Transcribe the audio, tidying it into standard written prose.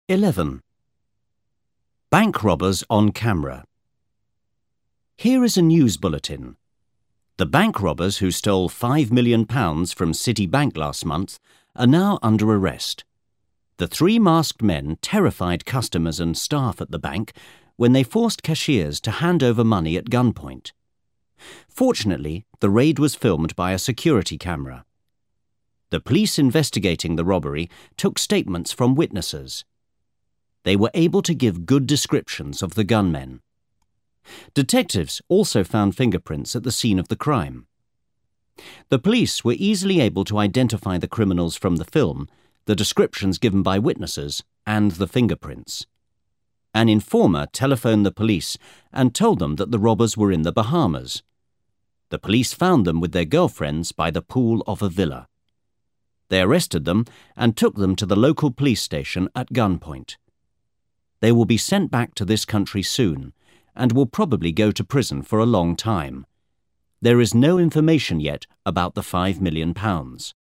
11. Bank robbers on camera. Here is a news bulletin. The bank robbers who stole £5 million from Citibank last month are now under arrest. The three masked men terrified customers and staff at the bank when they forced cashiers to hand over money at gunpoint. Fortunately, the raid was filmed by a security camera. The police investigating the robbery took statements from witnesses. They were able to give good descriptions of the gunmen. Detectives also found fingerprints at the scene of the crime. The police were easily able to identify the criminals from the film, the descriptions given by witnesses, and the fingerprints. An informer telephoned the police and told them that the robbers were in the Bahamas. The police found them with their girlfriends by the pool of a villa. They arrested them and took them to the local police station at gunpoint. They will be sent back to this country soon and will probably go to prison for a long time. There is no information yet about the £5 million.